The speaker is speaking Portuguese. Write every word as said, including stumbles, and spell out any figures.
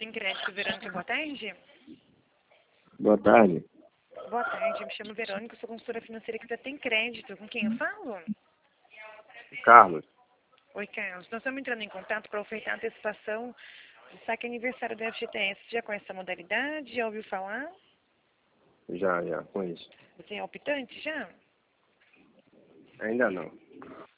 Tem Crédito, Verônica, boa tarde. Boa tarde. Boa tarde, eu me chamo Verônica, sou consultora financeira que Tem Crédito. Com quem eu falo? Carlos. Oi, Carlos. Nós estamos entrando em contato para ofertar a antecipação do saque aniversário do F G T S. Você já conhece essa modalidade? Já ouviu falar? Já, já, conheço. Você é optante já? Ainda não.